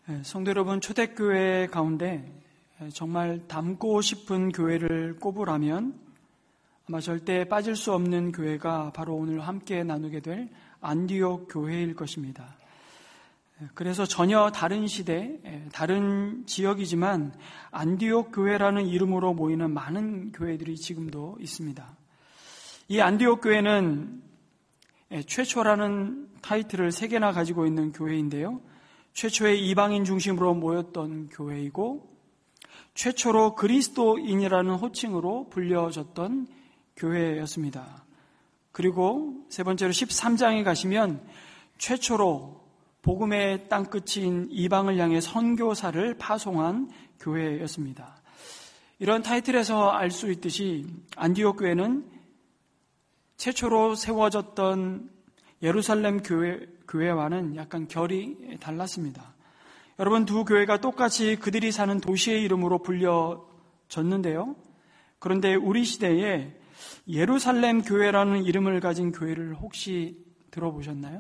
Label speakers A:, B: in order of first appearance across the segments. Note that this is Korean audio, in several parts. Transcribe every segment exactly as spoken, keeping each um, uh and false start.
A: 성도 여러분, 초대교회 가운데 정말 닮고 싶은 교회를 꼽으라면 아마 절대 빠질 수 없는 교회가 바로 오늘 함께 나누게 될 안디옥 교회일 것입니다. 그래서 전혀 다른 시대, 다른 지역이지만 안디옥 교회라는 이름으로 모이는 많은 교회들이 지금도 있습니다. 이 안디옥 교회는 최초라는 타이틀을 세 개나 가지고 있는 교회인데요. 최초의 이방인 중심으로 모였던 교회이고 최초로 그리스도인이라는 호칭으로 불려졌던 교회였습니다. 그리고 세 번째로 십삼 장에 가시면 최초로 복음의 땅끝인 이방을 향해 선교사를 파송한 교회였습니다. 이런 타이틀에서 알 수 있듯이 안디옥 교회는 최초로 세워졌던 예루살렘 교회, 교회와는 약간 결이 달랐습니다. 여러분, 두 교회가 똑같이 그들이 사는 도시의 이름으로 불려졌는데요. 그런데 우리 시대에 예루살렘 교회라는 이름을 가진 교회를 혹시 들어보셨나요?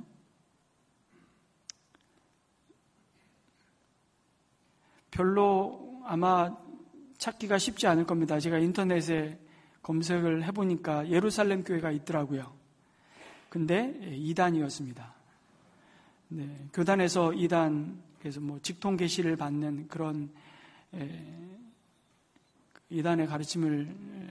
A: 별로 아마 찾기가 쉽지 않을 겁니다. 제가 인터넷에 검색을 해보니까 예루살렘 교회가 있더라고요. 근데 이단이었습니다. 네, 교단에서 이단, 그래서 뭐 직통 계시를 받는 그런 에, 이단의 가르침을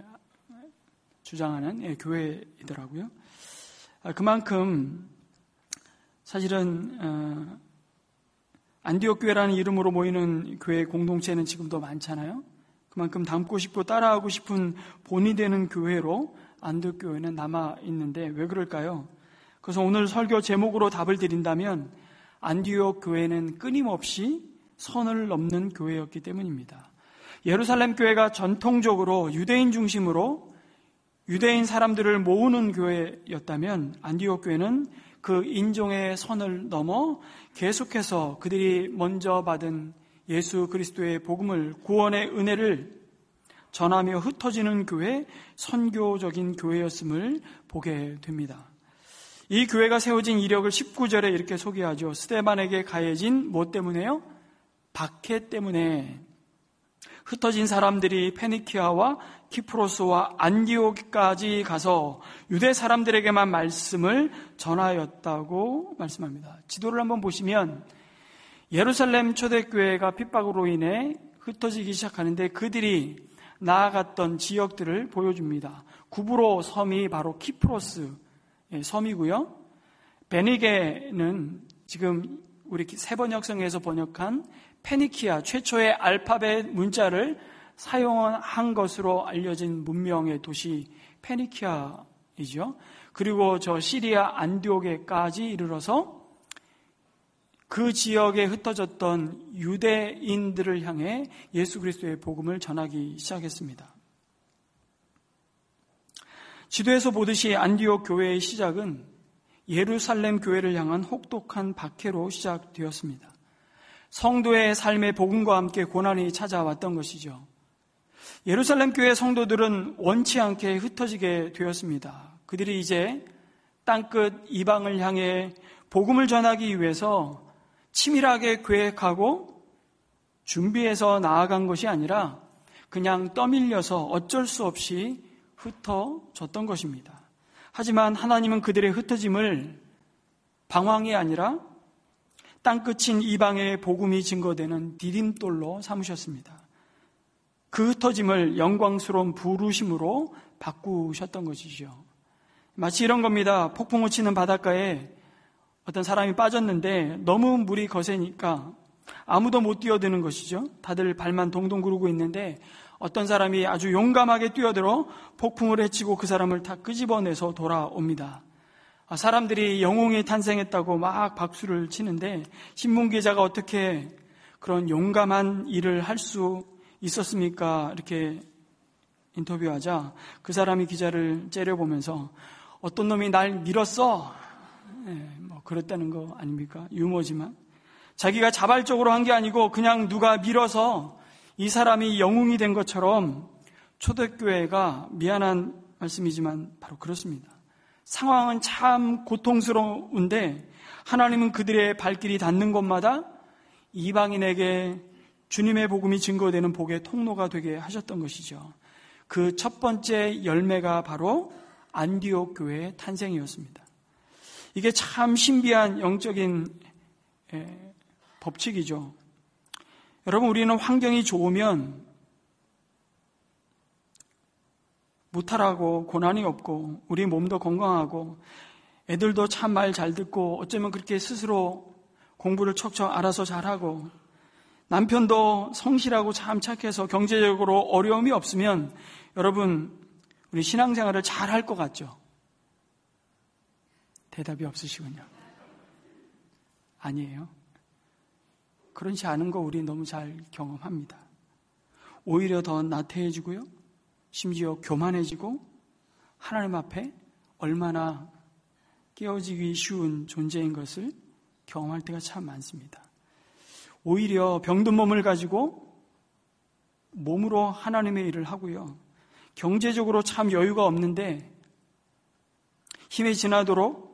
A: 주장하는 예, 교회이더라고요. 아, 그만큼 사실은 어, 안디옥 교회라는 이름으로 모이는 교회 공동체는 지금도 많잖아요. 그만큼 닮고 싶고 따라하고 싶은 본이 되는 교회로 안디옥 교회는 남아 있는데 왜 그럴까요? 그래서 오늘 설교 제목으로 답을 드린다면 안디옥 교회는 끊임없이 선을 넘는 교회였기 때문입니다. 예루살렘 교회가 전통적으로 유대인 중심으로 유대인 사람들을 모으는 교회였다면 안디옥 교회는 그 인종의 선을 넘어 계속해서 그들이 먼저 받은 예수 그리스도의 복음을, 구원의 은혜를 전하며 흩어지는 교회, 선교적인 교회였음을 보게 됩니다. 이 교회가 세워진 이력을 십구 절에 이렇게 소개하죠. 스데반에게 가해진 뭐 때문에요? 박해 때문에. 흩어진 사람들이 페니키아와 키프로스와 안디옥까지 가서 유대 사람들에게만 말씀을 전하였다고 말씀합니다. 지도를 한번 보시면 예루살렘 초대교회가 핍박으로 인해 흩어지기 시작하는데 그들이 나아갔던 지역들을 보여줍니다. 구브로 섬이 바로 키프로스 섬이고요. 베니게는 지금 우리 세번역성에서 번역한 페니키아, 최초의 알파벳 문자를 사용한 것으로 알려진 문명의 도시 페니키아이죠. 그리고 저 시리아 안디옥에까지 이르러서 그 지역에 흩어졌던 유대인들을 향해 예수 그리스도의 복음을 전하기 시작했습니다. 지도에서 보듯이 안디옥 교회의 시작은 예루살렘 교회를 향한 혹독한 박해로 시작되었습니다. 성도의 삶의 복음과 함께 고난이 찾아왔던 것이죠. 예루살렘 교회 성도들은 원치 않게 흩어지게 되었습니다. 그들이 이제 땅끝 이방을 향해 복음을 전하기 위해서 치밀하게 계획하고 준비해서 나아간 것이 아니라 그냥 떠밀려서 어쩔 수 없이 흩어졌던 것입니다. 하지만 하나님은 그들의 흩어짐을 방황이 아니라 땅끝인 이방의 복음이 증거되는 디딤돌로 삼으셨습니다. 그 흩어짐을 영광스러운 부르심으로 바꾸셨던 것이죠. 마치 이런 겁니다. 폭풍우 치는 바닷가에 어떤 사람이 빠졌는데 너무 물이 거세니까 아무도 못 뛰어드는 것이죠. 다들 발만 동동 구르고 있는데 어떤 사람이 아주 용감하게 뛰어들어 폭풍을 헤치고 그 사람을 다 끄집어내서 돌아옵니다. 사람들이 영웅이 탄생했다고 막 박수를 치는데 신문기자가 어떻게 그런 용감한 일을 할 수 있었습니까? 이렇게 인터뷰하자 그 사람이 기자를 째려보면서 어떤 놈이 날 밀었어? 네, 뭐 그랬다는 거 아닙니까? 유머지만 자기가 자발적으로 한 게 아니고 그냥 누가 밀어서 이 사람이 영웅이 된 것처럼 초대교회가 미안한 말씀이지만 바로 그렇습니다. 상황은 참 고통스러운데 하나님은 그들의 발길이 닿는 곳마다 이방인에게 주님의 복음이 증거되는 복의 통로가 되게 하셨던 것이죠. 그 첫 번째 열매가 바로 안디옥 교회의 탄생이었습니다. 이게 참 신비한 영적인 에, 법칙이죠. 여러분, 우리는 환경이 좋으면 무탈하고 고난이 없고 우리 몸도 건강하고 애들도 참 말 잘 듣고 어쩌면 그렇게 스스로 공부를 척척 알아서 잘하고 남편도 성실하고 참 착해서 경제적으로 어려움이 없으면 여러분, 우리 신앙생활을 잘 할 것 같죠? 대답이 없으시군요. 아니에요. 그렇지 않은 거 우리 너무 잘 경험합니다. 오히려 더 나태해지고요. 심지어 교만해지고 하나님 앞에 얼마나 깨어지기 쉬운 존재인 것을 경험할 때가 참 많습니다. 오히려 병든 몸을 가지고 몸으로 하나님의 일을 하고요. 경제적으로 참 여유가 없는데 힘이 지나도록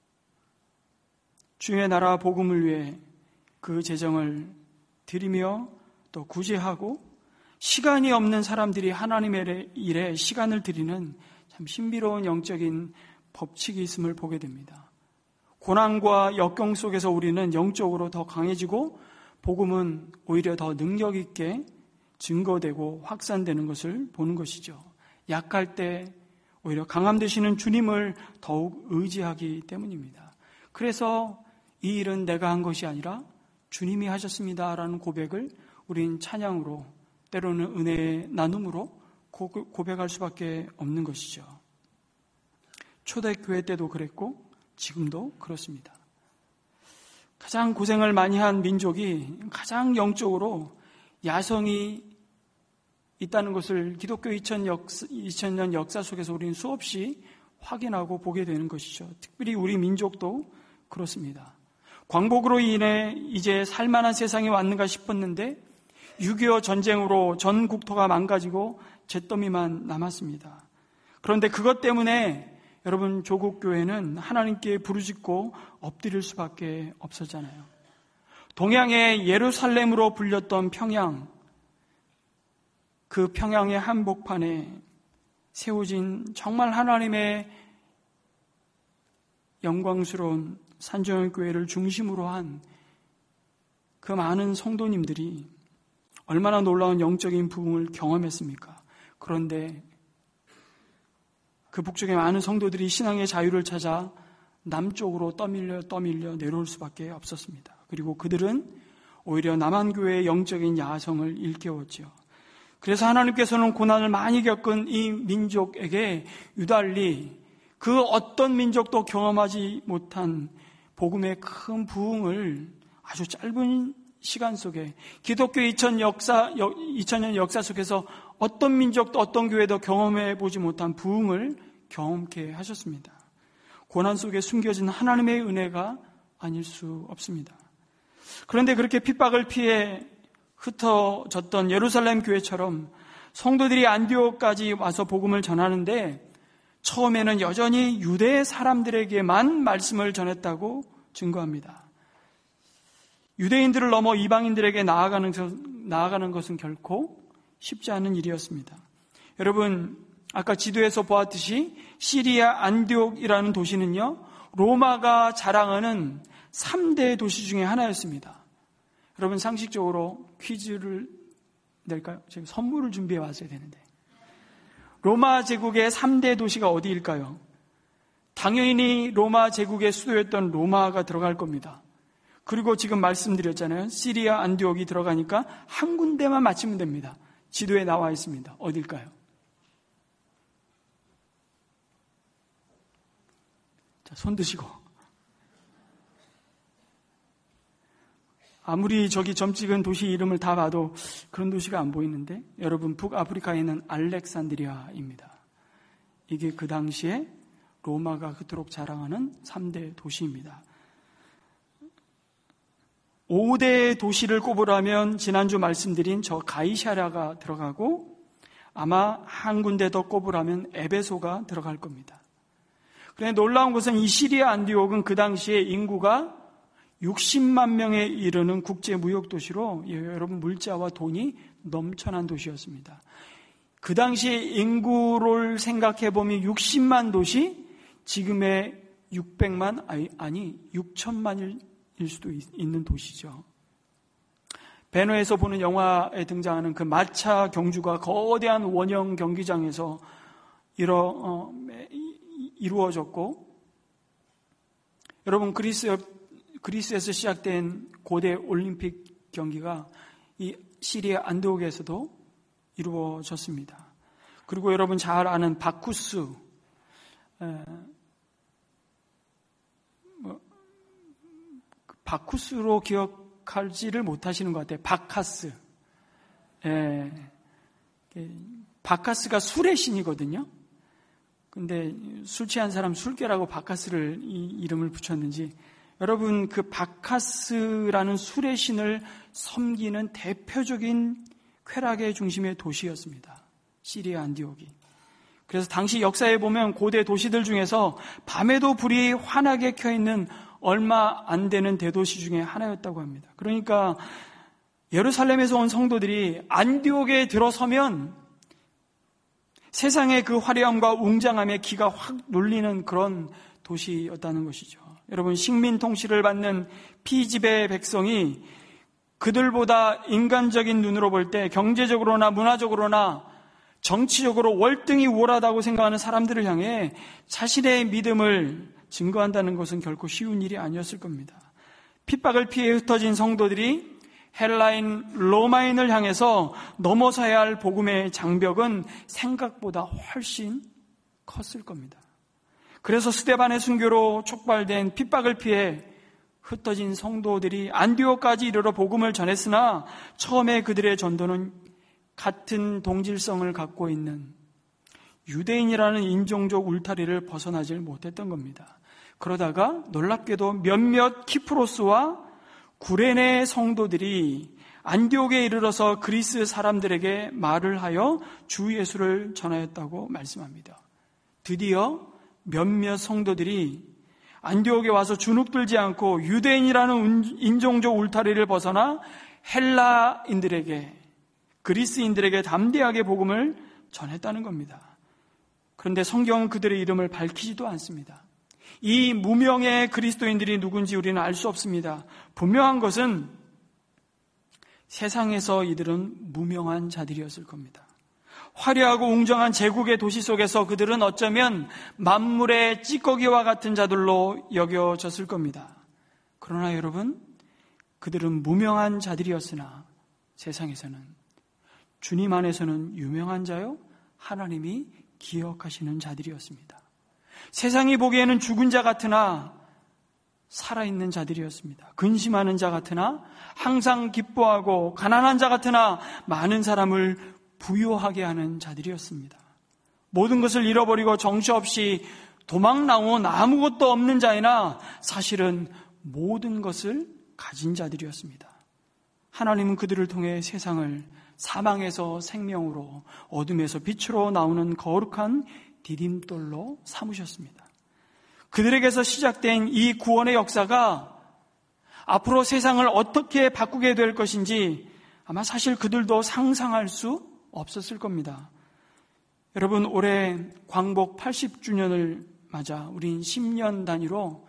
A: 주의 나라 복음을 위해 그 재정을 드리며 또 구제하고 시간이 없는 사람들이 하나님의 일에 시간을 드리는 참 신비로운 영적인 법칙이 있음을 보게 됩니다. 고난과 역경 속에서 우리는 영적으로 더 강해지고 복음은 오히려 더 능력 있게 증거되고 확산되는 것을 보는 것이죠. 약할 때 오히려 강함 되시는 주님을 더욱 의지하기 때문입니다. 그래서 이 일은 내가 한 것이 아니라 주님이 하셨습니다라는 고백을 우린 찬양으로 때로는 은혜의 나눔으로 고백할 수밖에 없는 것이죠. 초대교회 때도 그랬고 지금도 그렇습니다. 가장 고생을 많이 한 민족이 가장 영적으로 야성이 있다는 것을 기독교 이천 년 역사 속에서 우리는 수없이 확인하고 보게 되는 것이죠. 특별히 우리 민족도 그렇습니다. 광복으로 인해 이제 살만한 세상이 왔는가 싶었는데 육이오 전쟁으로 전 국토가 망가지고 잿더미만 남았습니다. 그런데 그것 때문에 여러분, 조국 교회는 하나님께 부르짖고 엎드릴 수밖에 없었잖아요. 동양의 예루살렘으로 불렸던 평양, 그 평양의 한복판에 세워진 정말 하나님의 영광스러운 산정교회를 중심으로 한 그 많은 성도님들이 얼마나 놀라운 영적인 부흥을 경험했습니까? 그런데 그 북쪽의 많은 성도들이 신앙의 자유를 찾아 남쪽으로 떠밀려 떠밀려 내려올 수밖에 없었습니다. 그리고 그들은 오히려 남한교회의 영적인 야성을 일깨웠죠. 그래서 하나님께서는 고난을 많이 겪은 이 민족에게 유달리 그 어떤 민족도 경험하지 못한 복음의 큰 부흥을 아주 짧은 시간 속에 기독교 이천 년 역사 속에서 어떤 민족도 어떤 교회도 경험해 보지 못한 부흥을 경험케 하셨습니다. 고난 속에 숨겨진 하나님의 은혜가 아닐 수 없습니다. 그런데 그렇게 핍박을 피해 흩어졌던 예루살렘 교회처럼 성도들이 안디옥까지 와서 복음을 전하는데 처음에는 여전히 유대 사람들에게만 말씀을 전했다고 증거합니다. 유대인들을 넘어 이방인들에게 나아가는, 나아가는 것은 결코 쉽지 않은 일이었습니다. 여러분, 아까 지도에서 보았듯이 시리아 안디옥이라는 도시는요, 로마가 자랑하는 삼 대 도시 중에 하나였습니다. 여러분, 상식적으로 퀴즈를 낼까요? 제가 선물을 준비해 왔어야 되는데. 로마 제국의 삼 대 도시가 어디일까요? 당연히 로마 제국의 수도였던 로마가 들어갈 겁니다. 그리고 지금 말씀드렸잖아요. 시리아 안디옥이 들어가니까 한 군데만 맞히면 됩니다. 지도에 나와 있습니다. 어딜까요? 자, 손 드시고. 아무리 저기 점 찍은 도시 이름을 다 봐도 그런 도시가 안 보이는데 여러분, 북아프리카에 있는 알렉산드리아입니다. 이게 그 당시에 로마가 그토록 자랑하는 삼 대 도시입니다. 오 대 도시를 꼽으라면 지난주 말씀드린 저 가이사랴가 들어가고 아마 한 군데 더 꼽으라면 에베소가 들어갈 겁니다. 그런데 놀라운 것은 이 시리아 안디옥은 그 당시에 인구가 육십만 명에 이르는 국제 무역 도시로 예, 여러분 물자와 돈이 넘쳐난 도시였습니다. 그 당시에 인구를 생각해 보면 육십만 도시, 지금의 육백만 아니, 아니 육천만일 수도 있는 도시죠. 배너에서 보는 영화에 등장하는 그 마차 경주가 거대한 원형 경기장에서 이루, 어, 이루어졌고, 여러분 그리스, 그리스에서 시작된 고대 올림픽 경기가 이 시리아 안디옥에서도 이루어졌습니다. 그리고 여러분 잘 아는 바쿠스, 에, 뭐, 바쿠스로 기억하지를 못하시는 것 같아요. 바카스. 에, 바카스가 술의 신이거든요. 근데 술 취한 사람 술깨라고 바카스를 이 이름을 붙였는지, 여러분 그 바카스라는 술의 신을 섬기는 대표적인 쾌락의 중심의 도시였습니다. 시리아 안디옥이. 그래서 당시 역사에 보면 고대 도시들 중에서 밤에도 불이 환하게 켜있는 얼마 안 되는 대도시 중에 하나였다고 합니다. 그러니까 예루살렘에서 온 성도들이 안디옥에 들어서면 세상의 그 화려함과 웅장함에 기가 확 눌리는 그런 도시였다는 것이죠. 여러분 식민 통치를 받는 피지배 백성이 그들보다 인간적인 눈으로 볼 때 경제적으로나 문화적으로나 정치적으로 월등히 우월하다고 생각하는 사람들을 향해 자신의 믿음을 증거한다는 것은 결코 쉬운 일이 아니었을 겁니다. 핍박을 피해 흩어진 성도들이 헬라인, 로마인을 향해서 넘어서야 할 복음의 장벽은 생각보다 훨씬 컸을 겁니다. 그래서 스데반의 순교로 촉발된 핍박을 피해 흩어진 성도들이 안디옥까지 이르러 복음을 전했으나 처음에 그들의 전도는 같은 동질성을 갖고 있는 유대인이라는 인종적 울타리를 벗어나질 못했던 겁니다. 그러다가 놀랍게도 몇몇 키프로스와 구레네 성도들이 안디옥에 이르러서 그리스 사람들에게 말을 하여 주 예수를 전하였다고 말씀합니다. 드디어 몇몇 성도들이 안디옥에 와서 주눅들지 않고 유대인이라는 인종적 울타리를 벗어나 헬라인들에게, 그리스인들에게 담대하게 복음을 전했다는 겁니다. 그런데 성경은 그들의 이름을 밝히지도 않습니다. 이 무명의 그리스도인들이 누군지 우리는 알 수 없습니다. 분명한 것은 세상에서 이들은 무명한 자들이었을 겁니다. 화려하고 웅장한 제국의 도시 속에서 그들은 어쩌면 만물의 찌꺼기와 같은 자들로 여겨졌을 겁니다. 그러나 여러분, 그들은 무명한 자들이었으나 세상에서는, 주님 안에서는 유명한 자요, 하나님이 기억하시는 자들이었습니다. 세상이 보기에는 죽은 자 같으나 살아있는 자들이었습니다. 근심하는 자 같으나 항상 기뻐하고, 가난한 자 같으나 많은 사람을 부유하게 하는 자들이었습니다. 모든 것을 잃어버리고 정처없이 도망 나온 아무것도 없는 자이나 사실은 모든 것을 가진 자들이었습니다. 하나님은 그들을 통해 세상을 사망에서 생명으로, 어둠에서 빛으로 나오는 거룩한 디딤돌로 삼으셨습니다. 그들에게서 시작된 이 구원의 역사가 앞으로 세상을 어떻게 바꾸게 될 것인지 아마 사실 그들도 상상할 수 없었을 겁니다. 여러분, 올해 광복 팔십 주년을 맞아 우린 십 년 단위로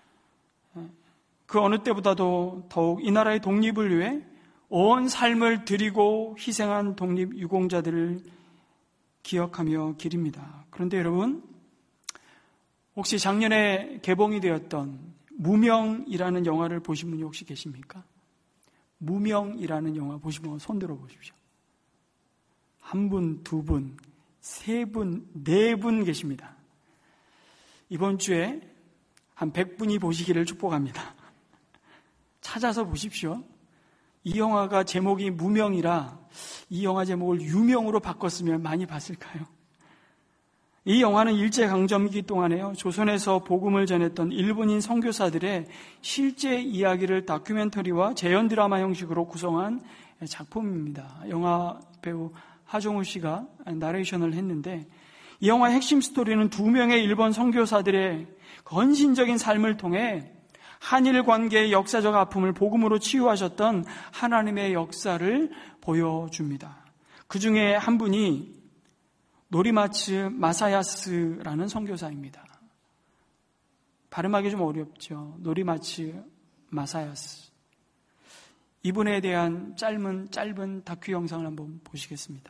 A: 그 어느 때보다도 더욱 이 나라의 독립을 위해 온 삶을 드리고 희생한 독립유공자들을 기억하며 기립니다. 그런데 여러분, 혹시 작년에 개봉이 되었던 무명이라는 영화를 보신 분이 혹시 계십니까? 무명이라는 영화 보신 분 손 들어 보십시오. 한 분, 두 분, 세 분, 네 분 계십니다. 이번 주에 한 백 분이 보시기를 축복합니다. 찾아서 보십시오. 이 영화가 제목이 무명이라 이 영화 제목을 유명으로 바꿨으면 많이 봤을까요? 이 영화는 일제강점기 동안에요, 조선에서 복음을 전했던 일본인 선교사들의 실제 이야기를 다큐멘터리와 재연 드라마 형식으로 구성한 작품입니다. 영화 배우 하정우 씨가 나레이션을 했는데, 이 영화의 핵심 스토리는 두 명의 일본 선교사들의 헌신적인 삶을 통해 한일 관계의 역사적 아픔을 복음으로 치유하셨던 하나님의 역사를 보여줍니다. 그 중에 한 분이 노리마츠 마사야스라는 선교사입니다. 발음하기 좀 어렵죠. 노리마츠 마사야스. 이분에 대한 짧은 짧은 다큐 영상을 한번 보시겠습니다.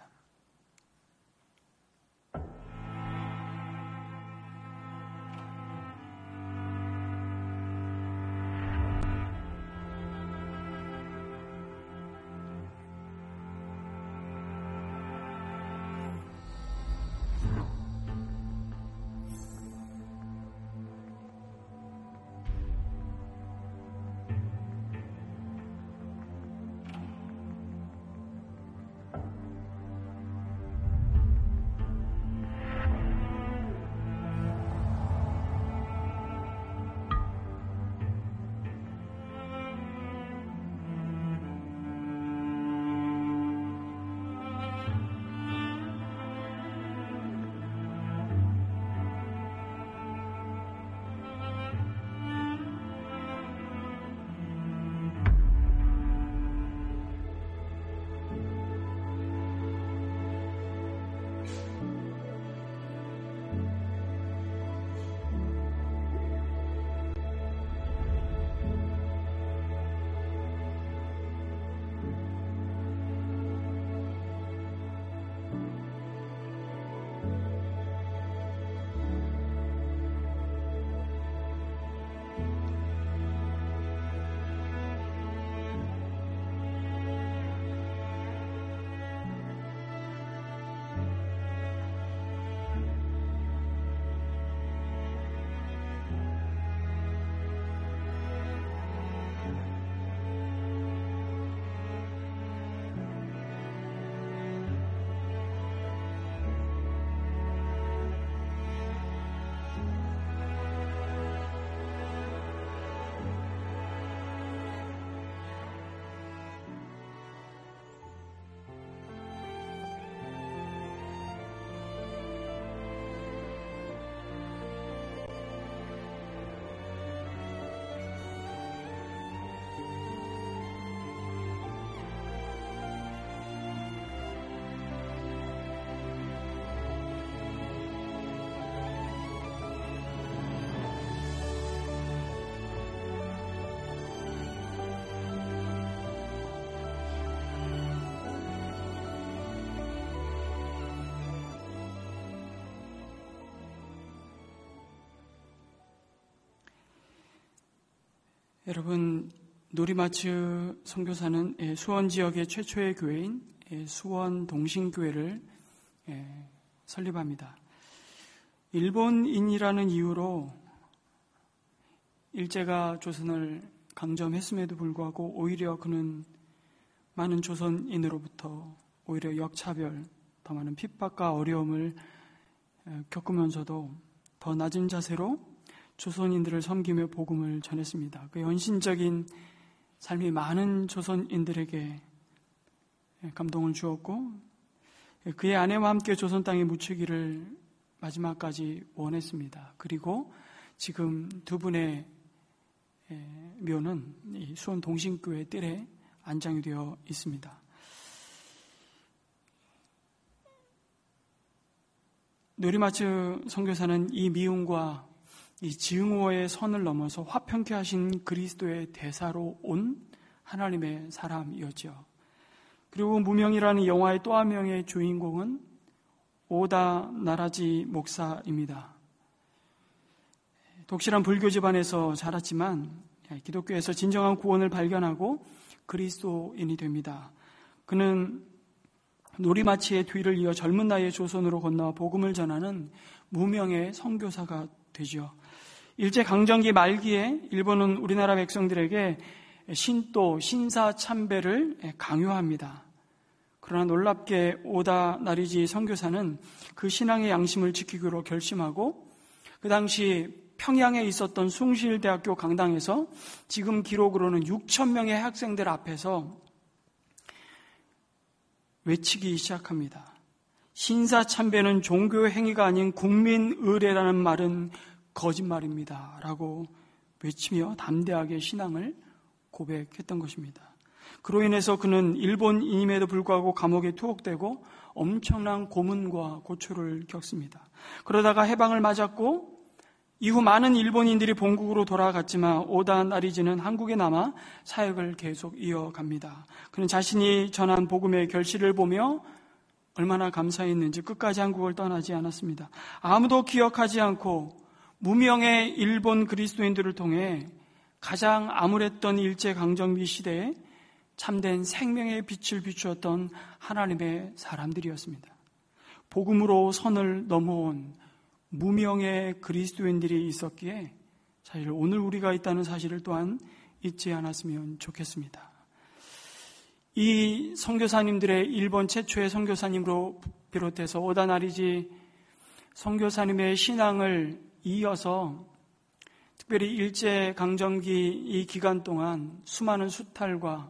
A: 여러분, 노리마츠 선교사는 수원 지역의 최초의 교회인 수원 동신교회를 설립합니다. 일본인이라는 이유로 일제가 조선을 강점했음에도 불구하고 오히려 그는 많은 조선인으로부터 오히려 역차별, 더 많은 핍박과 어려움을 겪으면서도 더 낮은 자세로 조선인들을 섬기며 복음을 전했습니다. 그 헌신적인 삶이 많은 조선인들에게 감동을 주었고, 그의 아내와 함께 조선 땅에 묻히기를 마지막까지 원했습니다. 그리고 지금 두 분의 묘는 이 수원 동신교회 뜰에 안장이 되어 있습니다. 노리마츠 선교사는 이 미움과 이 증오의 선을 넘어서 화평케 하신 그리스도의 대사로 온 하나님의 사람이었죠. 그리고 무명이라는 영화의 또 한 명의 주인공은 오다 나라지 목사입니다. 독실한 불교 집안에서 자랐지만 기독교에서 진정한 구원을 발견하고 그리스도인이 됩니다. 그는 노리마치의 뒤를 이어 젊은 나이에 조선으로 건너와 복음을 전하는 무명의 선교사가 되죠. 일제강점기 말기에 일본은 우리나라 백성들에게 신도, 신사참배를 강요합니다. 그러나 놀랍게 오다 나리지 선교사는 그 신앙의 양심을 지키기로 결심하고 그 당시 평양에 있었던 숭실대학교 강당에서 지금 기록으로는 육천 명의 학생들 앞에서 외치기 시작합니다. 신사참배는 종교 행위가 아닌 국민 의례라는 말은 거짓말입니다. 라고 외치며 담대하게 신앙을 고백했던 것입니다. 그로 인해서 그는 일본인임에도 불구하고 감옥에 투옥되고 엄청난 고문과 고초를 겪습니다. 그러다가 해방을 맞았고 이후 많은 일본인들이 본국으로 돌아갔지만 오다 나리지는 한국에 남아 사역을 계속 이어갑니다. 그는 자신이 전한 복음의 결실을 보며 얼마나 감사했는지 끝까지 한국을 떠나지 않았습니다. 아무도 기억하지 않고 무명의 일본 그리스도인들을 통해 가장 암울했던 일제강점기 시대에 참된 생명의 빛을 비추었던 하나님의 사람들이었습니다. 복음으로 선을 넘어온 무명의 그리스도인들이 있었기에 사실 오늘 우리가 있다는 사실을 또한 잊지 않았으면 좋겠습니다. 이 선교사님들의 일본 최초의 선교사님으로 비롯해서 오다 나리지 선교사님의 신앙을 이어서 특별히 일제강점기 이 기간 동안 수많은 수탈과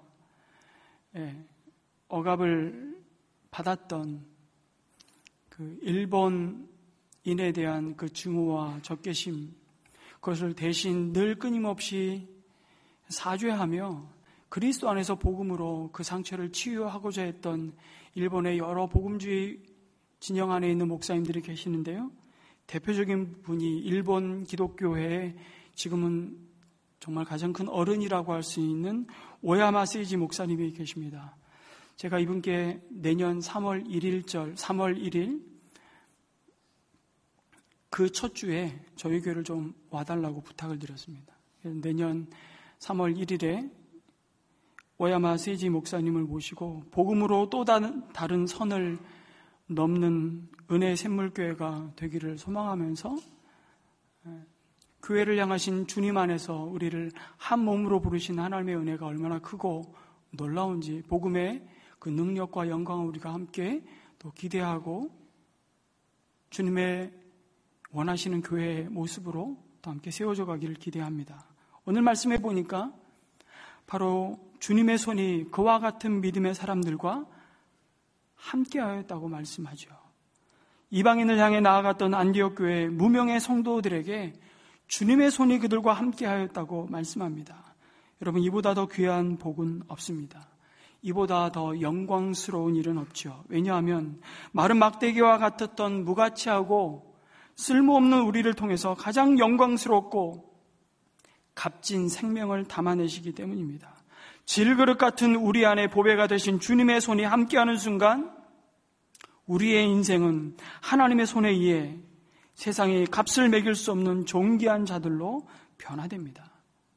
A: 억압을 받았던 그 일본인에 대한 그 증오와 적개심, 그것을 대신 늘 끊임없이 사죄하며 그리스도 안에서 복음으로 그 상처를 치유하고자 했던 일본의 여러 복음주의 진영 안에 있는 목사님들이 계시는데요. 대표적인 분이 일본 기독교회의 지금은 정말 가장 큰 어른이라고 할 수 있는 오야마 세이지 목사님이 계십니다. 제가 이분께 내년 삼월 일일절, 삼월 일일 그 첫 주에 저희 교회를 좀 와달라고 부탁을 드렸습니다. 내년 삼월 일일에 오야마 세이지 목사님을 모시고 복음으로 또 다른, 다른 선을 넘는 은혜의 샘물교회가 되기를 소망하면서 교회를 향하신 주님 안에서 우리를 한 몸으로 부르신 하나님의 은혜가 얼마나 크고 놀라운지 복음의 그 능력과 영광을 우리가 함께 또 기대하고 주님의 원하시는 교회의 모습으로 또 함께 세워져 가기를 기대합니다. 오늘 말씀해 보니까 바로 주님의 손이 그와 같은 믿음의 사람들과 함께하였다고 말씀하죠. 이방인을 향해 나아갔던 안디옥 교회 무명의 성도들에게 주님의 손이 그들과 함께하였다고 말씀합니다. 여러분, 이보다 더 귀한 복은 없습니다. 이보다 더 영광스러운 일은 없죠. 왜냐하면 마른 막대기와 같았던 무가치하고 쓸모없는 우리를 통해서 가장 영광스럽고 값진 생명을 담아내시기 때문입니다. 질그릇 같은 우리 안에 보배가 되신 주님의 손이 함께하는 순간 우리의 인생은 하나님의 손에 의해 세상에 값을 매길 수 없는 존귀한 자들로 변화됩니다.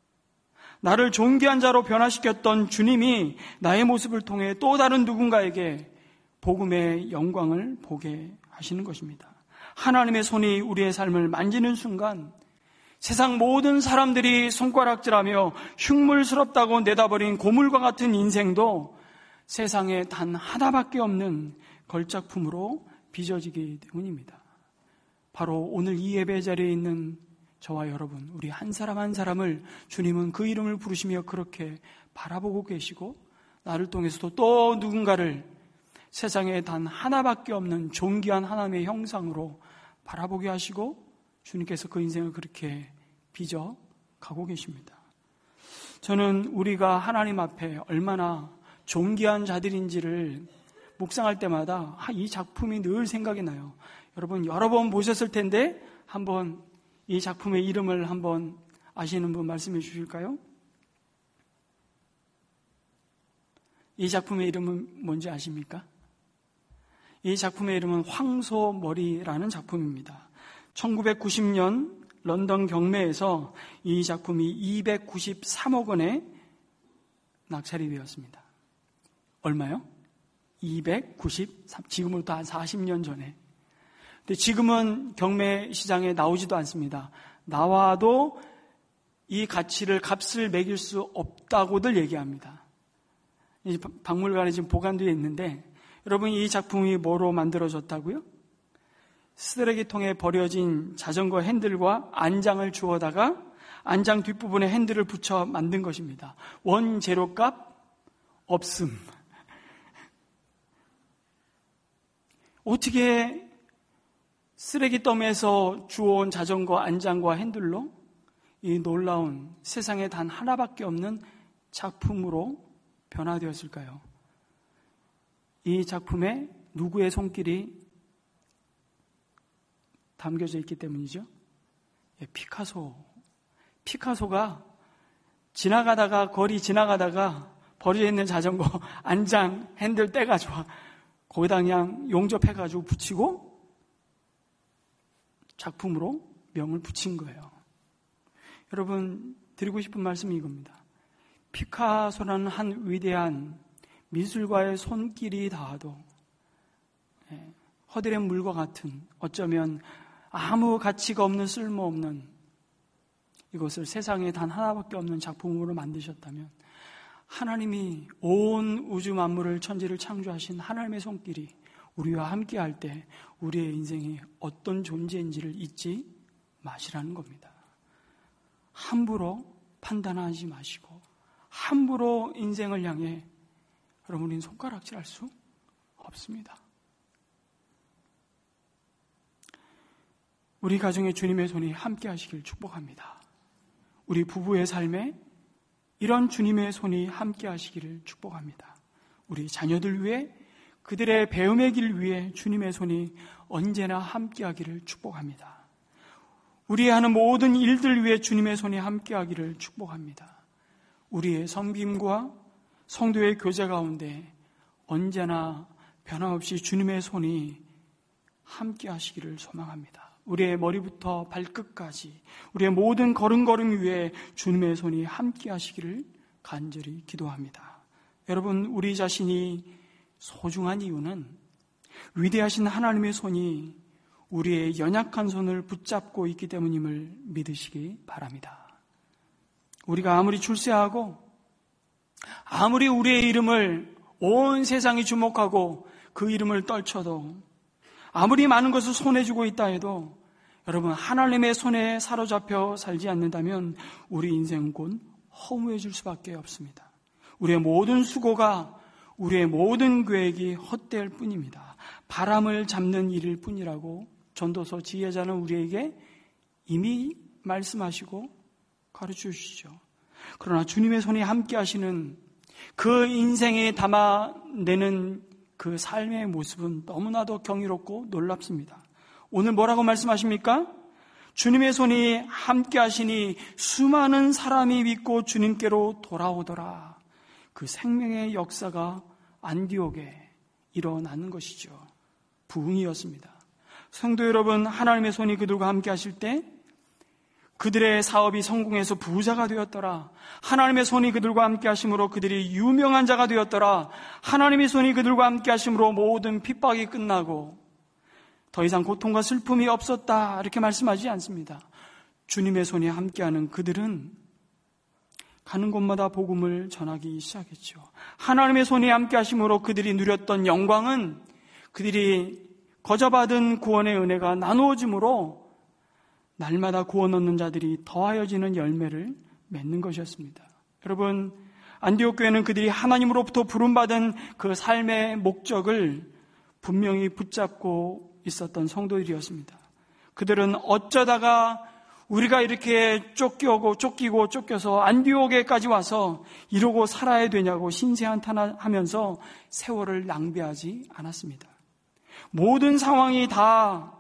A: 나를 존귀한 자로 변화시켰던 주님이 나의 모습을 통해 또 다른 누군가에게 복음의 영광을 보게 하시는 것입니다. 하나님의 손이 우리의 삶을 만지는 순간 세상 모든 사람들이 손가락질하며 흉물스럽다고 내다버린 고물과 같은 인생도 세상에 단 하나밖에 없는 걸작품으로 빚어지기 때문입니다. 바로 오늘 이 예배 자리에 있는 저와 여러분, 우리 한 사람 한 사람을 주님은 그 이름을 부르시며 그렇게 바라보고 계시고 나를 통해서도 또 누군가를 세상에 단 하나밖에 없는 존귀한 하나님의 형상으로 바라보게 하시고 주님께서 그 인생을 그렇게 빚어 가고 계십니다. 저는 우리가 하나님 앞에 얼마나 존귀한 자들인지를 묵상할 때마다 이 작품이 늘 생각이 나요. 여러분 여러 번 보셨을 텐데 한번 이 작품의 이름을 한번 아시는 분 말씀해 주실까요? 이 작품의 이름은 뭔지 아십니까? 이 작품의 이름은 황소머리라는 작품입니다. 천구백구십 년 런던 경매에서 이 작품이 이백구십삼억 원에 낙찰이 되었습니다. 얼마요? 이백구십삼, 지금으로부터 한 사십 년 전에. 근데 지금은 경매 시장에 나오지도 않습니다. 나와도 이 가치를, 값을 매길 수 없다고들 얘기합니다. 이 박물관에 지금 보관되어 있는데, 여러분 이 작품이 뭐로 만들어졌다고요? 쓰레기통에 버려진 자전거 핸들과 안장을 주워다가 안장 뒷부분에 핸들을 붙여 만든 것입니다. 원재료값 없음. 어떻게 쓰레기 더미에서 주워온 자전거 안장과 핸들로 이 놀라운 세상에 단 하나밖에 없는 작품으로 변화되었을까요? 이 작품에 누구의 손길이 담겨져 있기 때문이죠. 예, 피카소. 피카소가 지나가다가 거리 지나가다가 버려져 있는 자전거 안장 핸들 떼가지고 거기다 그냥 용접해가지고 붙이고 작품으로 명을 붙인 거예요. 여러분 드리고 싶은 말씀이 이겁니다. 피카소라는 한 위대한 미술가의 손길이 닿아도 허드렛 물과 같은 어쩌면 아무 가치가 없는 쓸모없는 이것을 세상에 단 하나밖에 없는 작품으로 만드셨다면 하나님이 온 우주 만물을 천지를 창조하신 하나님의 손길이 우리와 함께 할 때 우리의 인생이 어떤 존재인지를 잊지 마시라는 겁니다. 함부로 판단하지 마시고 함부로 인생을 향해 여러분이 손가락질할 수 없습니다. 우리 가정에 주님의 손이 함께 하시길 축복합니다. 우리 부부의 삶에 이런 주님의 손이 함께 하시기를 축복합니다. 우리 자녀들 위해 그들의 배움의 길 위에 주님의 손이 언제나 함께 하기를 축복합니다. 우리의 하는 모든 일들 위해 주님의 손이 함께 하기를 축복합니다. 우리의 섬김과 성도의 교제 가운데 언제나 변함없이 주님의 손이 함께 하시기를 소망합니다. 우리의 머리부터 발끝까지 우리의 모든 걸음걸음 위에 주님의 손이 함께 하시기를 간절히 기도합니다. 여러분, 우리 자신이 소중한 이유는 위대하신 하나님의 손이 우리의 연약한 손을 붙잡고 있기 때문임을 믿으시기 바랍니다. 우리가 아무리 출세하고 아무리 우리의 이름을 온 세상이 주목하고 그 이름을 떨쳐도 아무리 많은 것을 손에 쥐고 있다 해도 여러분 하나님의 손에 사로잡혀 살지 않는다면 우리 인생은 곧 허무해질 수밖에 없습니다. 우리의 모든 수고가 우리의 모든 계획이 헛될 뿐입니다. 바람을 잡는 일일 뿐이라고 전도서 지혜자는 우리에게 이미 말씀하시고 가르쳐 주시죠. 그러나 주님의 손이 함께 하시는 그 인생에 담아내는 그 삶의 모습은 너무나도 경이롭고 놀랍습니다. 오늘 뭐라고 말씀하십니까? 주님의 손이 함께 하시니 수많은 사람이 믿고 주님께로 돌아오더라. 그 생명의 역사가 안디옥에 일어나는 것이죠. 부흥이었습니다. 성도 여러분, 하나님의 손이 그들과 함께 하실 때 그들의 사업이 성공해서 부자가 되었더라. 하나님의 손이 그들과 함께 하심으로 그들이 유명한 자가 되었더라. 하나님의 손이 그들과 함께 하심으로 모든 핍박이 끝나고 더 이상 고통과 슬픔이 없었다. 이렇게 말씀하지 않습니다. 주님의 손이 함께하는 그들은 가는 곳마다 복음을 전하기 시작했죠. 하나님의 손이 함께하심으로 그들이 누렸던 영광은 그들이 거저받은 구원의 은혜가 나누어짐으로 날마다 구원 얻는 자들이 더하여지는 열매를 맺는 것이었습니다. 여러분, 안디옥 교회는 그들이 하나님으로부터 부름받은 그 삶의 목적을 분명히 붙잡고 있었던 성도들이었습니다. 그들은 어쩌다가 우리가 이렇게 쫓겨고 쫓기고 쫓겨서 안디옥에까지 와서 이러고 살아야 되냐고 신세한탄하면서 세월을 낭비하지 않았습니다. 모든 상황이 다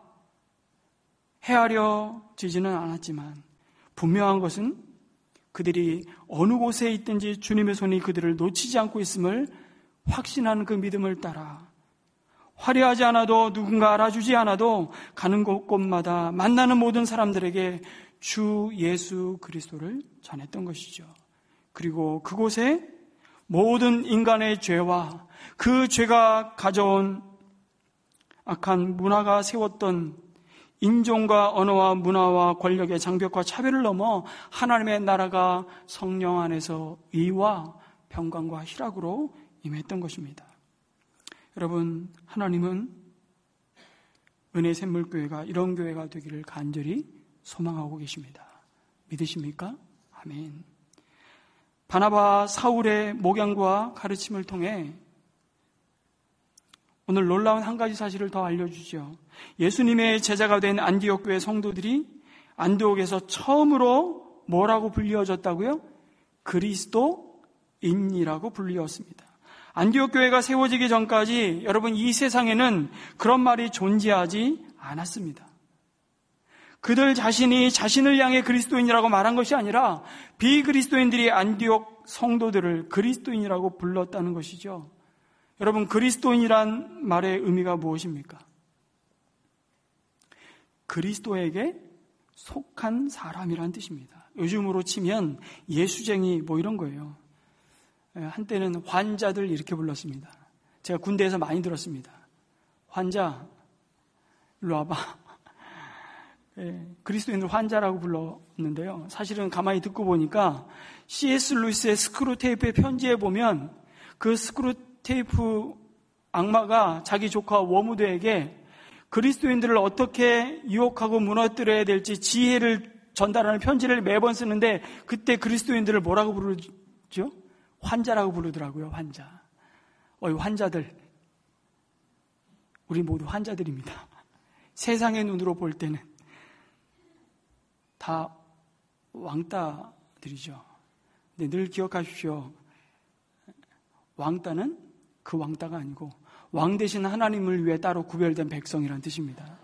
A: 헤아려지지는 않았지만 분명한 것은 그들이 어느 곳에 있든지 주님의 손이 그들을 놓치지 않고 있음을 확신하는 그 믿음을 따라 화려하지 않아도 누군가 알아주지 않아도 가는 곳곳마다 만나는 모든 사람들에게 주 예수 그리스도를 전했던 것이죠. 그리고 그곳에 모든 인간의 죄와 그 죄가 가져온 악한 문화가 세웠던 인종과 언어와 문화와 권력의 장벽과 차별을 넘어 하나님의 나라가 성령 안에서 의와 평강과 희락으로 임했던 것입니다. 여러분, 하나님은 은혜 샘물교회가 이런 교회가 되기를 간절히 소망하고 계십니다. 믿으십니까? 아멘. 바나바 사울의 목양과 가르침을 통해 오늘 놀라운 한 가지 사실을 더 알려주죠. 예수님의 제자가 된 안디옥 교회 성도들이 안디옥에서 처음으로 뭐라고 불리어졌다고요? 그리스도인이라고 불리었습니다. 안디옥 교회가 세워지기 전까지 여러분 이 세상에는 그런 말이 존재하지 않았습니다. 그들 자신이 자신을 향해 그리스도인이라고 말한 것이 아니라 비그리스도인들이 안디옥 성도들을 그리스도인이라고 불렀다는 것이죠. 여러분, 그리스도인이란 말의 의미가 무엇입니까? 그리스도에게 속한 사람이란 뜻입니다. 요즘으로 치면 예수쟁이 뭐 이런 거예요. 한때는 환자들 이렇게 불렀습니다. 제가 군대에서 많이 들었습니다. 환자, 일로 와봐. 예, 그리스도인들 환자라고 불렀는데요. 사실은 가만히 듣고 보니까 씨에스 루이스의 스크루테이프의 편지에 보면 그 스크루테이프 악마가 자기 조카 워무드에게 그리스도인들을 어떻게 유혹하고 무너뜨려야 될지 지혜를 전달하는 편지를 매번 쓰는데 그때 그리스도인들을 뭐라고 부르죠? 환자라고 부르더라고요. 환자. 어이 환자들. 우리 모두 환자들입니다. 세상의 눈으로 볼 때는 다 왕따들이죠. 근데 늘 기억하십시오. 왕따는 그 왕따가 아니고 왕 대신 하나님을 위해 따로 구별된 백성이라는 뜻입니다.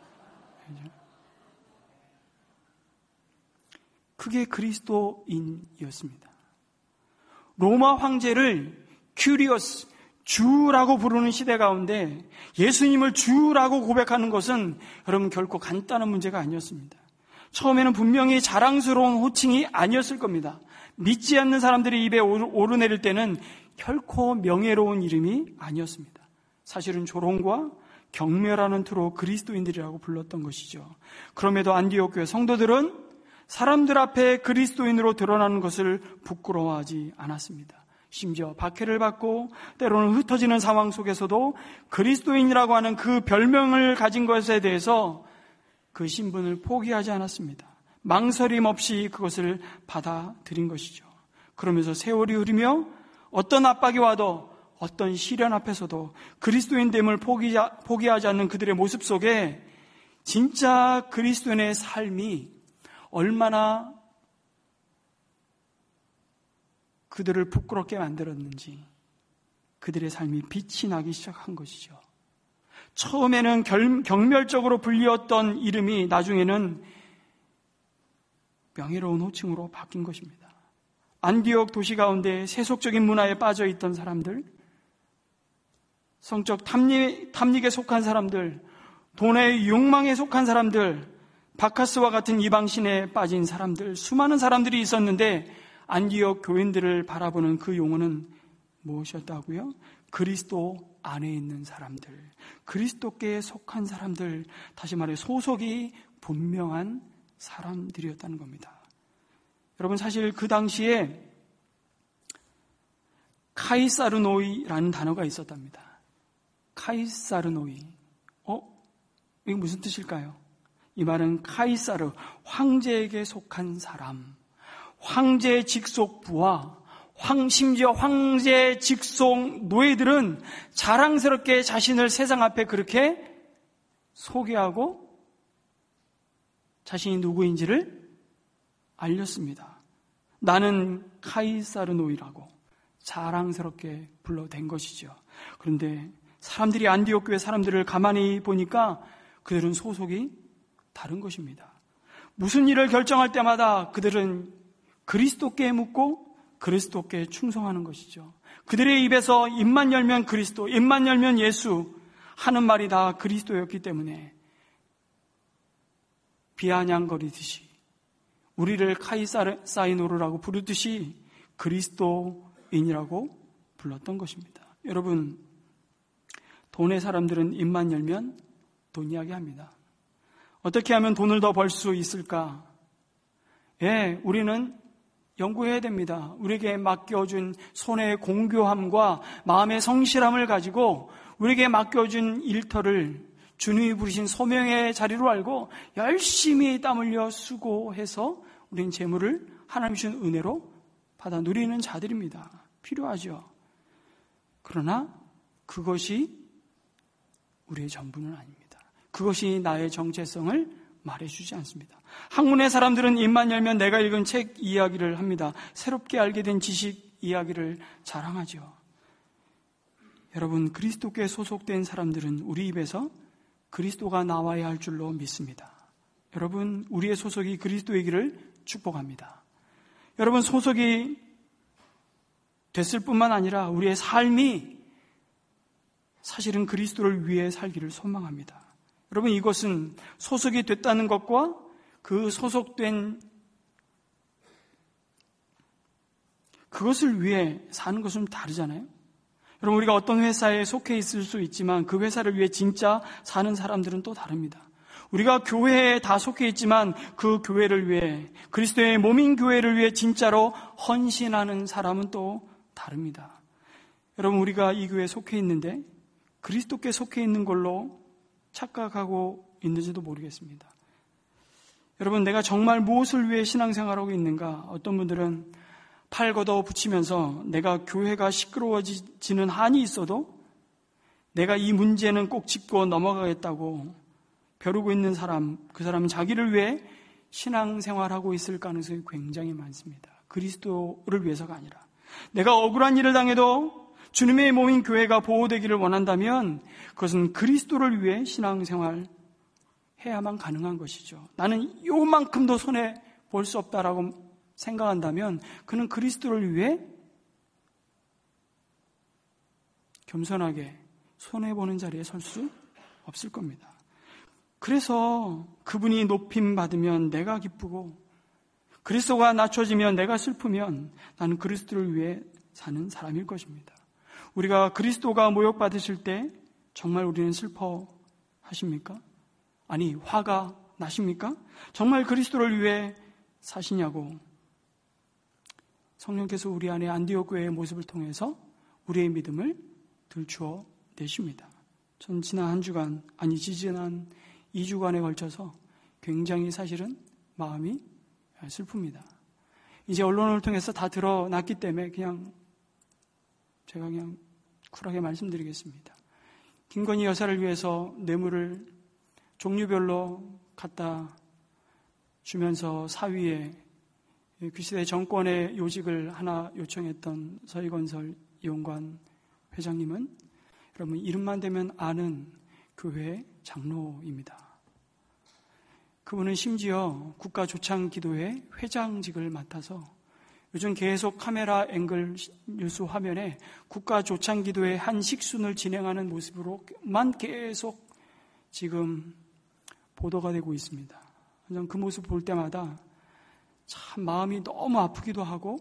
A: 그게 그리스도인이었습니다. 로마 황제를 큐리오스, 주라고 부르는 시대 가운데 예수님을 주라고 고백하는 것은 여러분 결코 간단한 문제가 아니었습니다. 처음에는 분명히 자랑스러운 호칭이 아니었을 겁니다. 믿지 않는 사람들이 입에 오르내릴 때는 결코 명예로운 이름이 아니었습니다. 사실은 조롱과 경멸하는 투로 그리스도인들이라고 불렀던 것이죠. 그럼에도 안디옥 교회 성도들은 사람들 앞에 그리스도인으로 드러나는 것을 부끄러워하지 않았습니다. 심지어 박해를 받고 때로는 흩어지는 상황 속에서도 그리스도인이라고 하는 그 별명을 가진 것에 대해서 그 신분을 포기하지 않았습니다. 망설임 없이 그것을 받아들인 것이죠. 그러면서 세월이 흐르며 어떤 압박이 와도 어떤 시련 앞에서도 그리스도인됨을 포기하지 않는 그들의 모습 속에 진짜 그리스도인의 삶이 얼마나 그들을 부끄럽게 만들었는지 그들의 삶이 빛이 나기 시작한 것이죠. 처음에는 경멸적으로 불리었던 이름이 나중에는 명예로운 호칭으로 바뀐 것입니다. 안디옥 도시 가운데 세속적인 문화에 빠져 있던 사람들, 성적 탐닉, 탐닉에 속한 사람들, 돈의 욕망에 속한 사람들, 바카스와 같은 이방신에 빠진 사람들, 수많은 사람들이 있었는데 안디옥 교인들을 바라보는 그 용어는 무엇이었다고요? 그리스도 안에 있는 사람들, 그리스도께 속한 사람들, 다시 말해 소속이 분명한 사람들이었다는 겁니다. 여러분, 사실 그 당시에 카이사르노이라는 단어가 있었답니다. 카이사르노이. 어? 이게 무슨 뜻일까요? 이 말은 카이사르, 황제에게 속한 사람, 황제 직속 부하, 황, 심지어 황제 직속 노예들은 자랑스럽게 자신을 세상 앞에 그렇게 소개하고 자신이 누구인지를 알렸습니다. 나는 카이사르노이라고 자랑스럽게 불러댄 것이죠. 그런데 사람들이 안디옥 교회 사람들을 가만히 보니까 그들은 소속이 다른 것입니다. 무슨 일을 결정할 때마다 그들은 그리스도께 묻고 그리스도께 충성하는 것이죠. 그들의 입에서 입만 열면 그리스도, 입만 열면 예수 하는 말이 다 그리스도였기 때문에 비아냥거리듯이 우리를 카이사르노라고 부르듯이 그리스도인이라고 불렀던 것입니다. 여러분, 돈의 사람들은 입만 열면 돈 이야기합니다. 어떻게 하면 돈을 더 벌 수 있을까? 예, 우리는 연구해야 됩니다. 우리에게 맡겨준 손의 공교함과 마음의 성실함을 가지고 우리에게 맡겨준 일터를 주님이 부르신 소명의 자리로 알고 열심히 땀 흘려 수고해서 우리는 재물을 하나님 주신 은혜로 받아 누리는 자들입니다. 필요하죠. 그러나 그것이 우리의 전부는 아닙니다. 그것이 나의 정체성을 말해주지 않습니다. 학문의 사람들은 입만 열면 내가 읽은 책 이야기를 합니다. 새롭게 알게 된 지식 이야기를 자랑하죠. 여러분, 그리스도께 소속된 사람들은 우리 입에서 그리스도가 나와야 할 줄로 믿습니다. 여러분, 우리의 소속이 그리스도이기를 축복합니다. 여러분, 소속이 됐을 뿐만 아니라 우리의 삶이 사실은 그리스도를 위해 살기를 소망합니다. 여러분, 이것은 소속이 됐다는 것과 그 소속된 그것을 위해 사는 것은 다르잖아요. 여러분, 우리가 어떤 회사에 속해 있을 수 있지만 그 회사를 위해 진짜 사는 사람들은 또 다릅니다. 우리가 교회에 다 속해 있지만 그 교회를 위해, 그리스도의 몸인 교회를 위해 진짜로 헌신하는 사람은 또 다릅니다. 여러분, 우리가 이 교회에 속해 있는데 그리스도께 속해 있는 걸로 착각하고 있는지도 모르겠습니다. 여러분, 내가 정말 무엇을 위해 신앙생활하고 있는가? 어떤 분들은 팔 걷어 붙이면서 내가 교회가 시끄러워지는 한이 있어도 내가 이 문제는 꼭 짚고 넘어가겠다고 벼르고 있는 사람, 그 사람은 자기를 위해 신앙생활하고 있을 가능성이 굉장히 많습니다. 그리스도를 위해서가 아니라. 내가 억울한 일을 당해도 주님의 몸인 교회가 보호되기를 원한다면 그것은 그리스도를 위해 신앙생활 해야만 가능한 것이죠. 나는 요만큼도 손해 볼 수 없다라고 생각한다면 그는 그리스도를 위해 겸손하게 손해보는 자리에 설 수 없을 겁니다. 그래서 그분이 높임 받으면 내가 기쁘고 그리스도가 낮춰지면 내가 슬프면 나는 그리스도를 위해 사는 사람일 것입니다. 우리가 그리스도가 모욕받으실 때 정말 우리는 슬퍼하십니까? 아니, 화가 나십니까? 정말 그리스도를 위해 사시냐고 성령께서 우리 안에 안디옥 교회의 모습을 통해서 우리의 믿음을 들추어 내십니다. 전 지난 한 주간, 아니 지지난 이 주간에 걸쳐서 굉장히 사실은 마음이 슬픕니다. 이제 언론을 통해서 다 드러났기 때문에 그냥 제가 그냥 쿨하게 말씀드리겠습니다. 김건희 여사를 위해서 뇌물을 종류별로 갖다 주면서 사위에 그 시대 정권의 요직을 하나 요청했던 서희건설 이용관 회장님은 여러분 이름만 대면 아는 교회 장로입니다. 그분은 심지어 국가조창기도회 회장직을 맡아서 요즘 계속 카메라 앵글 뉴스 화면에 국가조창기도회 한 식순을 진행하는 모습으로만 계속 지금 보도가 되고 있습니다. 저는 그 모습 볼 때마다 참 마음이 너무 아프기도 하고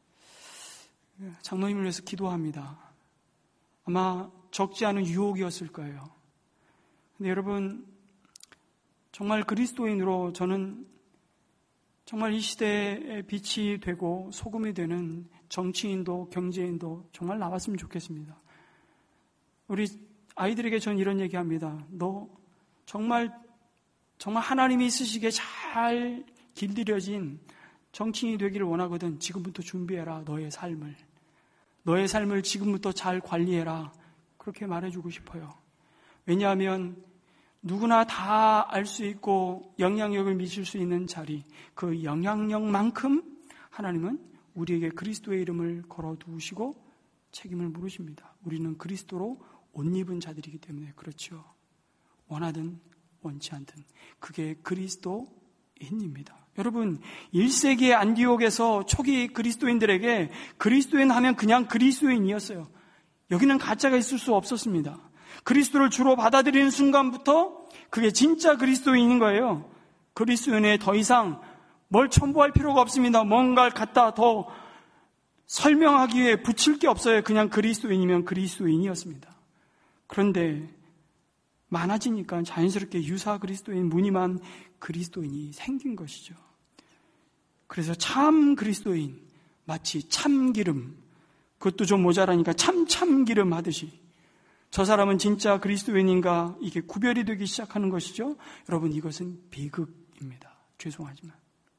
A: 장로님을 위해서 기도합니다. 아마 적지 않은 유혹이었을 거예요. 근데 여러분, 정말 그리스도인으로 저는 정말 이 시대에 빛이 되고 소금이 되는 정치인도 경제인도 정말 나왔으면 좋겠습니다. 우리 아이들에게 전 이런 얘기합니다. 너 정말 정말 하나님이 쓰시기에 잘 길들여진 정치인이 되기를 원하거든. 지금부터 준비해라. 너의 삶을. 너의 삶을 지금부터 잘 관리해라. 그렇게 말해주고 싶어요. 왜냐하면 누구나 다 알 수 있고 영향력을 미칠 수 있는 자리, 그 영향력만큼 하나님은 우리에게 그리스도의 이름을 걸어두시고 책임을 물으십니다. 우리는 그리스도로 옷 입은 자들이기 때문에 그렇죠. 원하든 원치 않든 그게 그리스도인입니다. 여러분, 일 세기의 안디옥에서 초기 그리스도인들에게 그리스도인 하면 그냥 그리스도인이었어요. 여기는 가짜가 있을 수 없었습니다. 그리스도를 주로 받아들이는 순간부터 그게 진짜 그리스도인인 거예요. 그리스도인에 더 이상 뭘 첨부할 필요가 없습니다. 뭔가를 갖다 더 설명하기 위해 붙일 게 없어요. 그냥 그리스도인이면 그리스도인이었습니다. 그런데 많아지니까 자연스럽게 유사 그리스도인, 무늬만 그리스도인이 생긴 것이죠. 그래서 참 그리스도인, 마치 참기름, 그것도 좀 모자라니까 참 참기름 하듯이 저 사람은 진짜 그리스도인인가 이게 구별이 되기 시작하는 것이죠. 여러분, 이것은 비극입니다. 죄송하지만.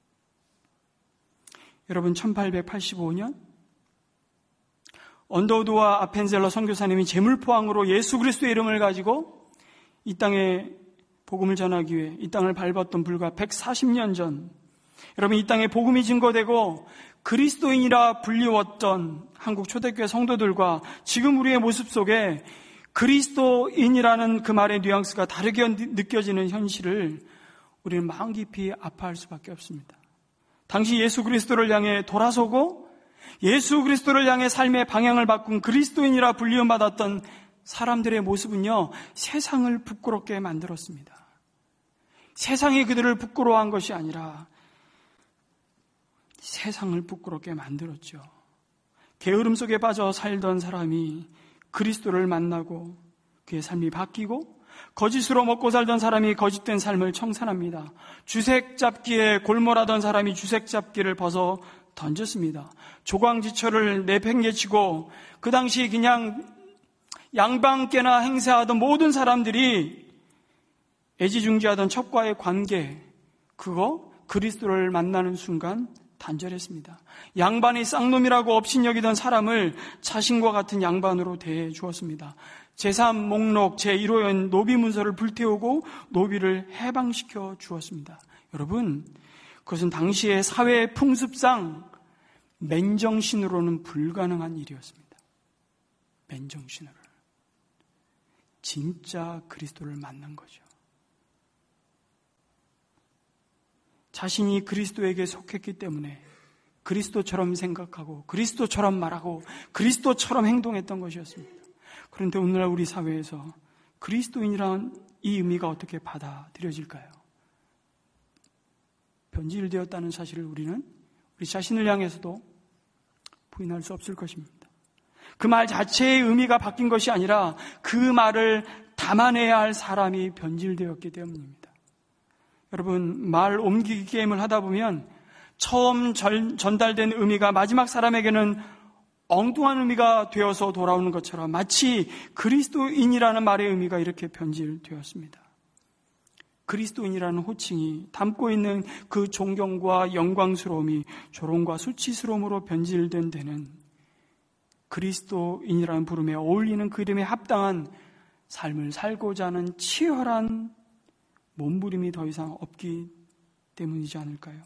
A: 여러분, 천팔백팔십오 년 언더우드와 아펜젤러 선교사님이 제물포항으로 예수 그리스도의 이름을 가지고 이 땅에 복음을 전하기 위해 이 땅을 밟았던 불과 백사십 년 전, 여러분 이 땅에 복음이 증거되고 그리스도인이라 불리웠던 한국 초대교회 성도들과 지금 우리의 모습 속에 그리스도인이라는 그 말의 뉘앙스가 다르게 느껴지는 현실을 우리는 마음 깊이 아파할 수밖에 없습니다. 당시 예수 그리스도를 향해 돌아서고 예수 그리스도를 향해 삶의 방향을 바꾼 그리스도인이라 불리움받았던 사람들의 모습은요, 세상을 부끄럽게 만들었습니다. 세상이 그들을 부끄러워한 것이 아니라 세상을 부끄럽게 만들었죠. 게으름 속에 빠져 살던 사람이 그리스도를 만나고 그의 삶이 바뀌고, 거짓으로 먹고 살던 사람이 거짓된 삶을 청산합니다. 주색 잡기에 골몰하던 사람이 주색 잡기를 벗어 던졌습니다. 조광지처를 내팽개치고 그 당시 그냥 양방깨나 행세하던 모든 사람들이 애지중지하던 첩과의 관계, 그거 그리스도를 만나는 순간 단절했습니다. 양반이 쌍놈이라고 업신여기던 사람을 자신과 같은 양반으로 대해 주었습니다. 제삼 목록 제일 호연 노비 문서를 불태우고 노비를 해방시켜 주었습니다. 여러분, 그것은 당시의 사회 풍습상 맨정신으로는 불가능한 일이었습니다. 맨정신으로. 진짜 그리스도를 만난 거죠. 자신이 그리스도에게 속했기 때문에 그리스도처럼 생각하고 그리스도처럼 말하고 그리스도처럼 행동했던 것이었습니다. 그런데 오늘날 우리 사회에서 그리스도인이라는 이 의미가 어떻게 받아들여질까요? 변질되었다는 사실을 우리는 우리 자신을 향해서도 부인할 수 없을 것입니다. 그 말 자체의 의미가 바뀐 것이 아니라 그 말을 담아내야 할 사람이 변질되었기 때문입니다. 여러분, 말 옮기기 게임을 하다 보면 처음 전, 전달된 의미가 마지막 사람에게는 엉뚱한 의미가 되어서 돌아오는 것처럼 마치 그리스도인이라는 말의 의미가 이렇게 변질되었습니다. 그리스도인이라는 호칭이 담고 있는 그 존경과 영광스러움이 조롱과 수치스러움으로 변질된 데는 그리스도인이라는 부름에 어울리는 그 이름에 합당한 삶을 살고자 하는 치열한 몸부림이 더 이상 없기 때문이지 않을까요?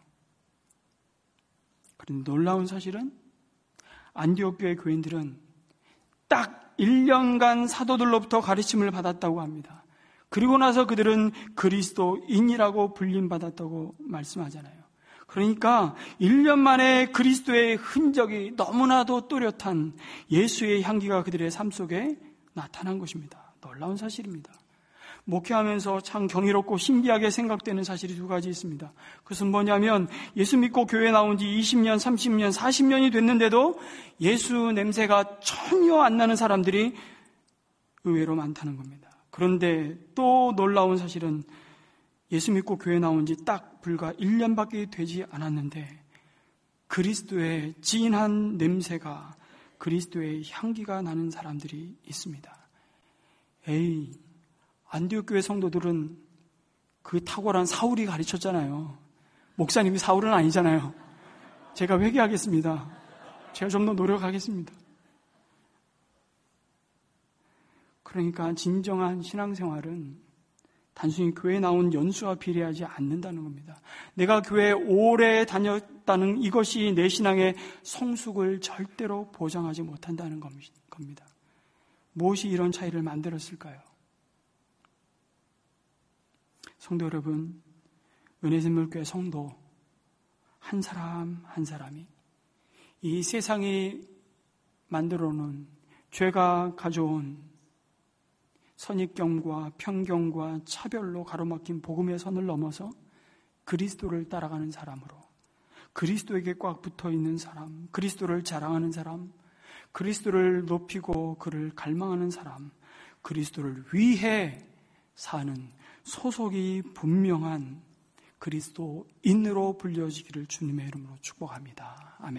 A: 그런데 놀라운 사실은 안디옥 교회 교인들은 딱 일 년간 사도들로부터 가르침을 받았다고 합니다. 그리고 나서 그들은 그리스도인이라고 불림받았다고 말씀하잖아요. 그러니까 일 년 만에 그리스도의 흔적이 너무나도 또렷한 예수의 향기가 그들의 삶 속에 나타난 것입니다. 놀라운 사실입니다. 목회하면서 참 경이롭고 신기하게 생각되는 사실이 두 가지 있습니다. 그것은 뭐냐면 예수 믿고 교회 나온 지 이십 년, 삼십 년, 사십 년이 됐는데도 예수 냄새가 전혀 안 나는 사람들이 의외로 많다는 겁니다. 그런데 또 놀라운 사실은 예수 믿고 교회 나온 지 딱 불과 일 년밖에 되지 않았는데 그리스도의 진한 냄새가, 그리스도의 향기가 나는 사람들이 있습니다. 에이, 안디옥 교회 성도들은 그 탁월한 사울이 가르쳤잖아요. 목사님이 사울은 아니잖아요. 제가 회개하겠습니다. 제가 좀 더 노력하겠습니다. 그러니까 진정한 신앙생활은 단순히 교회에 나온 연수와 비례하지 않는다는 겁니다. 내가 교회에 오래 다녔다는 이것이 내 신앙의 성숙을 절대로 보장하지 못한다는 겁니다. 무엇이 이런 차이를 만들었을까요? 성도 여러분, 은혜샘물교회 성도 한 사람 한 사람이 이 세상이 만들어 놓은 죄가 가져온 선입견과 편견과 차별로 가로막힌 복음의 선을 넘어서 그리스도를 따라가는 사람으로, 그리스도에게 꽉 붙어있는 사람, 그리스도를 자랑하는 사람, 그리스도를 높이고 그를 갈망하는 사람, 그리스도를 위해 사는 소속이 분명한 그리스도인으로 불려지기를 주님의 이름으로 축복합니다. 아멘.